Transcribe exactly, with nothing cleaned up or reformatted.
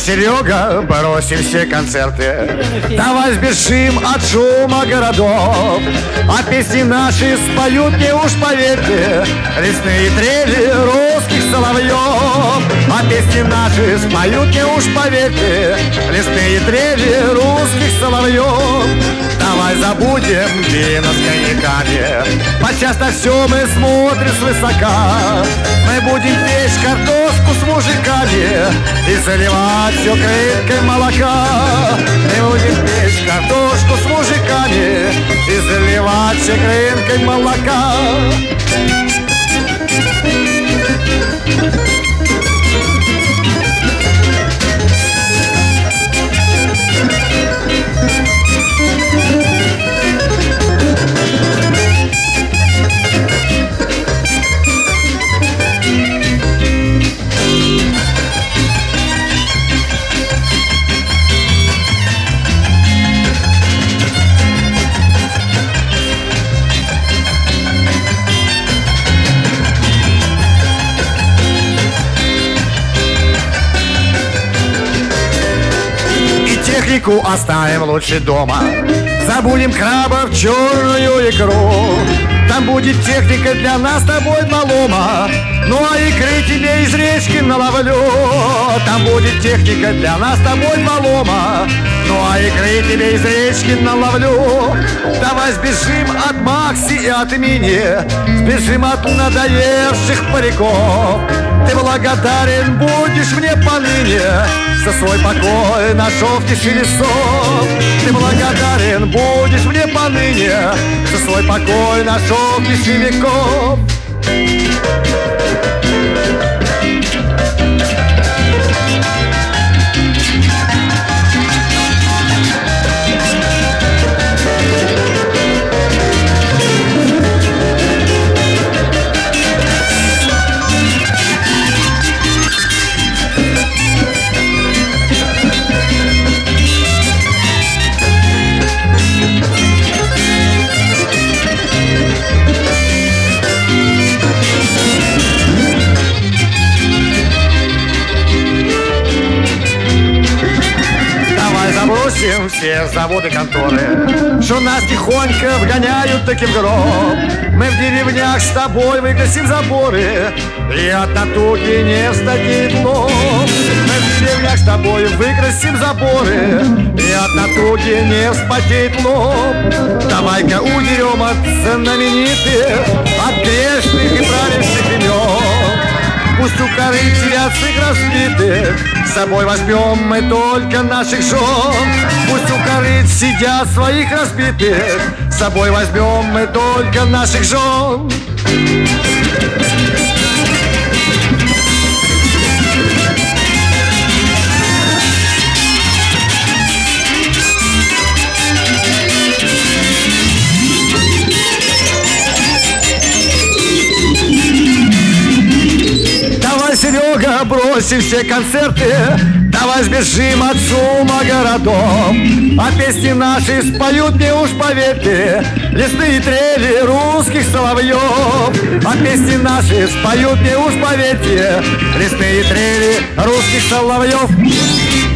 Серега, бросим все концерты, давай сбежим от шума городов, а песни наши споют, мне уж поверьте, лесные трели русских соловьев. А песни наши споют, мне уж поверьте, лесные трели русских соловьев. Давай забудем вина с коньяками, подчас на все мы смотрим свысока. Мы будем печь картошку с мужиками и заливать все крынкой молока. Мы будем печь картошку с мужиками и заливать все крынкой молока. Технику оставим лучше дома, забудем крабов, черную икру. Там будет техника для нас с тобой два лома, ну а икры тебе из речки наловлю. Там будет техника для нас с тобой два лома, ну а икры тебе из речки наловлю. Давай сбежим от Макси и от Мини, сбежим от надоевших париков. Ты благодарен будешь мне поныне, за свой покой нашел в тиши лесов. Ты благодарен будешь мне поныне, за свой покой нашел в тиши веков. Бросим все заводы, конторы, что нас тихонько вгоняют таки в гроб. Мы в деревнях с тобой выгасим заборы, и от натуги не встадит лоб. Мы в деревнях с тобой выкрасим заборы, и от натуги не вспотеет лоб. Давай-ка удерем от знаменитых, от грешных и правильных имен. Пусть у коры сидят с их разбитых, с собой возьмем мы только наших жен. Пусть у корыт сидят своих разбитых, с собой возьмем мы только наших жен. Серега, бросим все концерты, давай сбежим от шума городов. А песни наши споют, мне уж поверьте, лесные трели русских соловьев. А песни наши споют, мне уж поверьте, лесные трели русских соловьев.